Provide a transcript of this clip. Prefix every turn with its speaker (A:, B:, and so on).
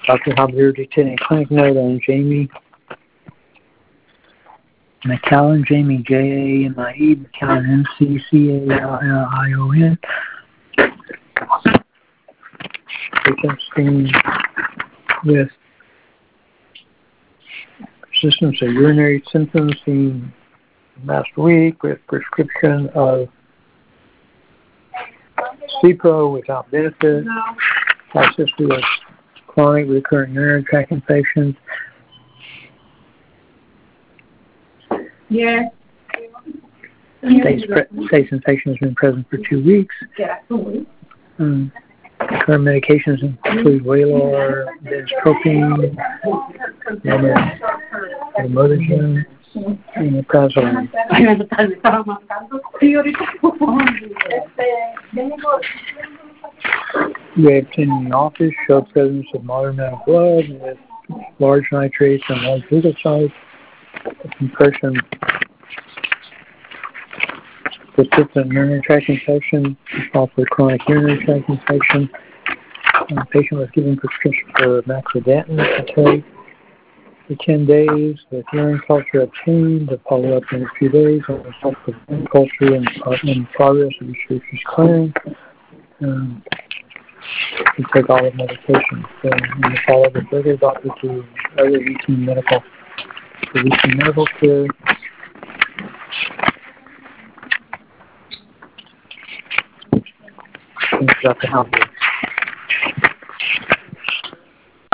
A: Dr. Javier detailed a clinic note on Jamie McCallum, Jamie, J-A-M-I-E, McCallum, M-C-C-A-L-L-I-O-N. Patient seen with persistence of urinary symptoms seen last week with prescription of Cipro without benefit. Past history of chronic recurrent urinary tract infections.
B: Yes.
A: States infection has been present for 2 weeks. Current medications include Waylor, benztropine, Lamotrigine, and Prazolam. We obtained in the office showed presence of moderate amount of blood with large nitrates and large leukocytes. Compression, persistent urinary tract infection, also chronic urinary tract infection. The patient was given prescription for macrodantin to take for 10 days with urine culture obtained. To follow up in a few days on the results of urine culture and progress of research is clearing. To take all the medications. So we follow the regular doctor to other routine medical care. Dr. Halpern.